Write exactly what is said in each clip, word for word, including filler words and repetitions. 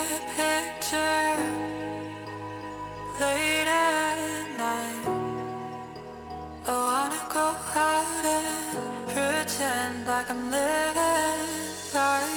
picture late at night. I wanna go out and pretend like I'm living life.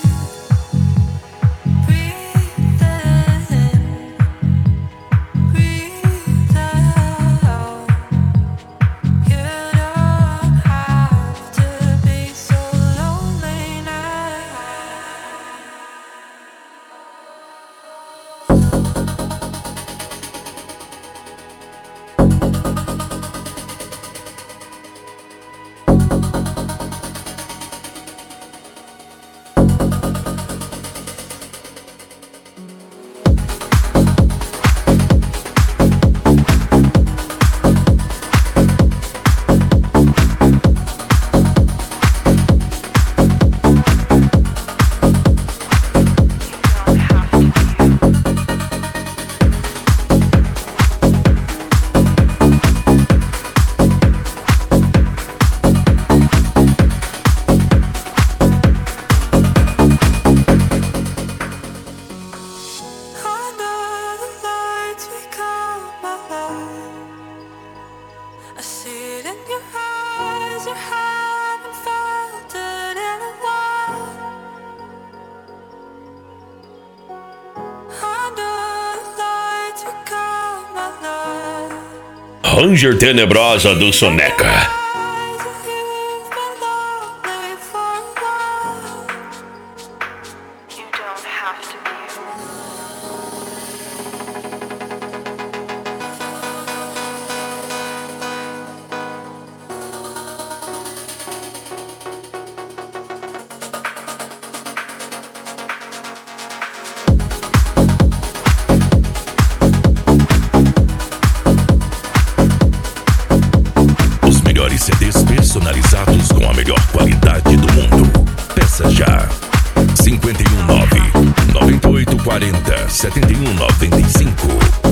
I see it in your eyes, you haven't felt it in a while. Under the lights we come alive. Ranger Tenebrosa do Soneca. C Ds personalizados com a melhor qualidade do mundo. Peça já. cinco um nove, nove oito quatro zero, sete um nove cinco.